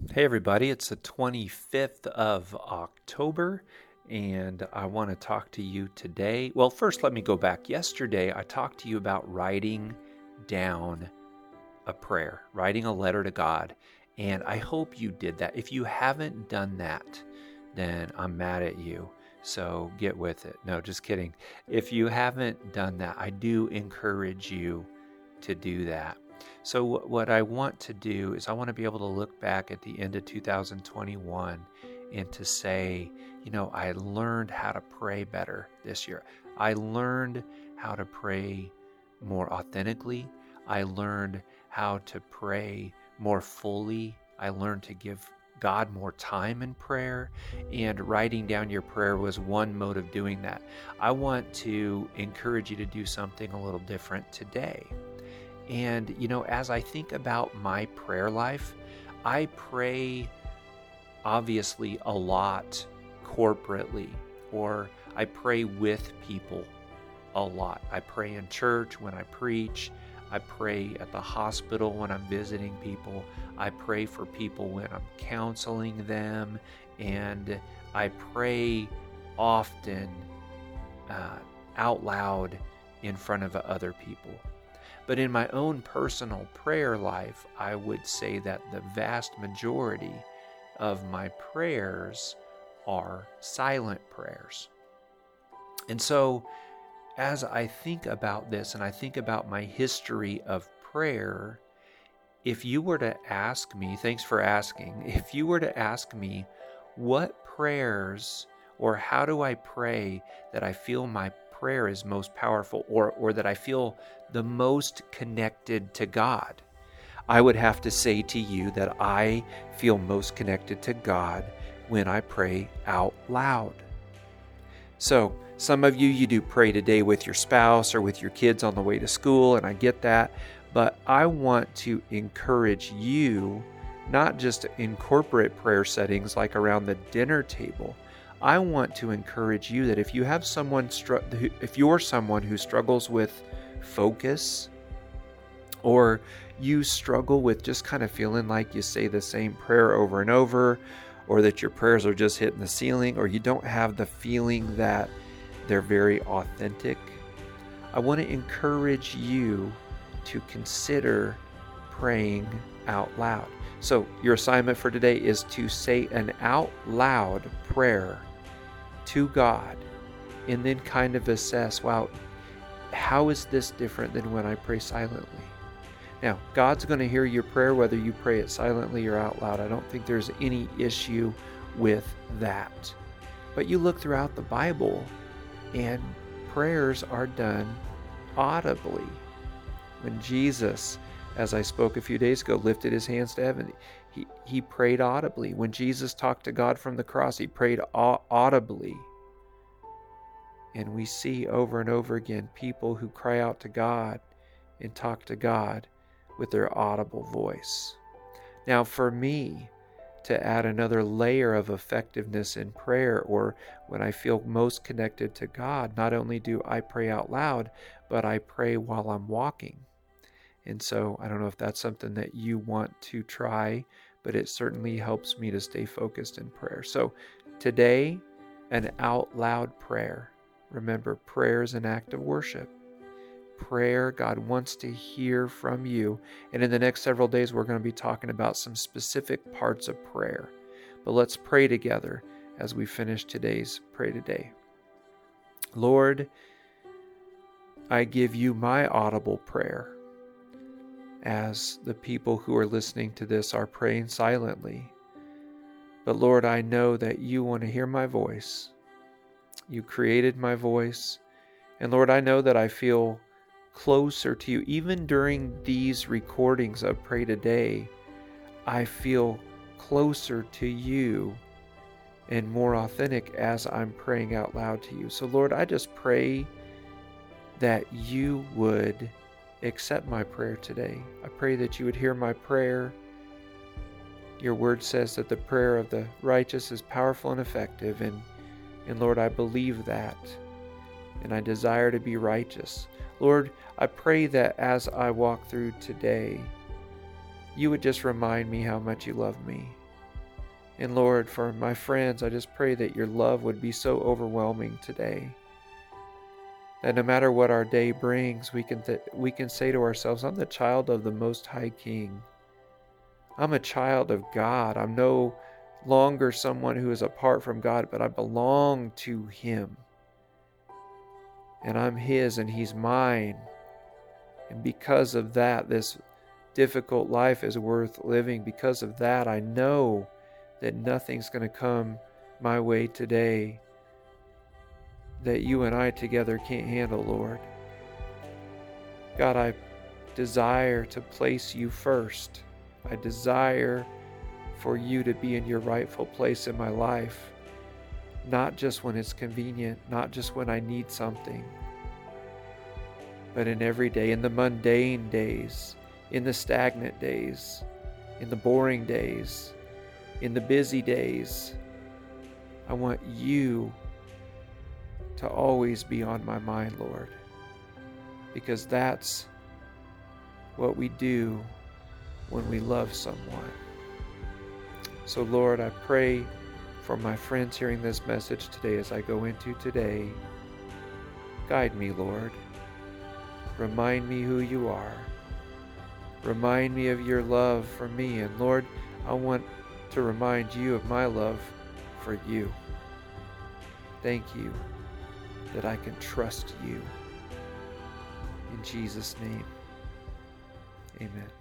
Hey everybody, it's the 25th of October, and I want to talk to you today. Well, first, let me go back. Yesterday, I talked to you about writing down a prayer, writing a letter to God, and I hope you did that. If you haven't done that, then I'm mad at you. So get with it. No, just kidding. If you haven't done that, I do encourage you to do that. So, what I want to do is I want to be able to look back at the end of 2021 and to say, I learned how to pray better this year. I learned how to pray more authentically. I learned how to pray more fully. I learned to give God more time in prayer, and writing down your prayer was one mode of doing that. I want to encourage you to do something a little different today. And, as I think about my prayer life, I pray obviously a lot corporately, or I pray with people a lot. I pray in church when I preach. I pray at the hospital when I'm visiting people. I pray for people when I'm counseling them. And I pray often out loud in front of other people. But in my own personal prayer life, I would say that the vast majority of my prayers are silent prayers. And so, as I think about this and I think about my history of prayer, if you were to ask me, thanks for asking, if you were to ask me what prayers or how do I pray that I feel my prayer is most powerful or that I feel the most connected to God, I would have to say to you that I feel most connected to God when I pray out loud. So some of you do pray today with your spouse or with your kids on the way to school, and I get that. But I want to encourage you not just in corporate prayer settings like around the dinner table. I want to encourage you that if you have if you're someone who struggles with focus, or you struggle with just kind of feeling like you say the same prayer over and over, or that your prayers are just hitting the ceiling, or you don't have the feeling that they're very authentic, I want to encourage you to consider praying out loud. So your assignment for today is to say an out loud prayer to God, and then kind of assess, wow, how is this different than when I pray silently? Now, God's going to hear your prayer whether you pray it silently or out loud. I don't think there's any issue with that. But you look throughout the Bible, and prayers are done audibly. When Jesus, as I spoke a few days ago, lifted his hands to heaven, he prayed audibly. When Jesus talked to God from the cross, he prayed audibly. And we see over and over again people who cry out to God and talk to God with their audible voice. Now, for me, to add another layer of effectiveness in prayer, or when I feel most connected to God, not only do I pray out loud, but I pray while I'm walking. And so I don't know if that's something that you want to try, but it certainly helps me to stay focused in prayer. So today, an out loud prayer. Remember, prayer is an act of worship. Prayer, God wants to hear from you. And in the next several days, we're going to be talking about some specific parts of prayer. But let's pray together as we finish today's Pray Today. Lord, I give you my audible prayer as the people who are listening to this are praying silently. But Lord, I know that you want to hear my voice. You created my voice. And Lord, I know that I feel closer to you. Even during these recordings of Pray Today, I feel closer to you and more authentic as I'm praying out loud to you. So Lord, I just pray that you would accept my prayer today. I pray that you would hear my prayer. Your word says that the prayer of the righteous is powerful and effective, and Lord, I believe that, and I desire to be righteous. Lord, I pray that as I walk through today, you would just remind me how much you love me. And Lord, for my friends, I just pray that your love would be so overwhelming today, that no matter what our day brings, we can say to ourselves, I'm the child of the Most High King. I'm a child of God. I'm no longer someone who is apart from God, but I belong to Him. And I'm His and He's mine. And because of that, this difficult life is worth living. Because of that, I know that nothing's going to come my way today that you and I together can't handle, Lord. God, I desire to place you first. I desire for you to be in your rightful place in my life, not just when it's convenient, not just when I need something, but in every day, in the mundane days, in the stagnant days, in the boring days, in the busy days. I want you to always be on my mind, Lord, because that's what we do when we love someone. So, Lord, I pray for my friends hearing this message today as I go into today. Guide me, Lord. Remind me who you are. Remind me of your love for me. And Lord, I want to remind you of my love for you. Thank you that I can trust you. In Jesus' name, amen.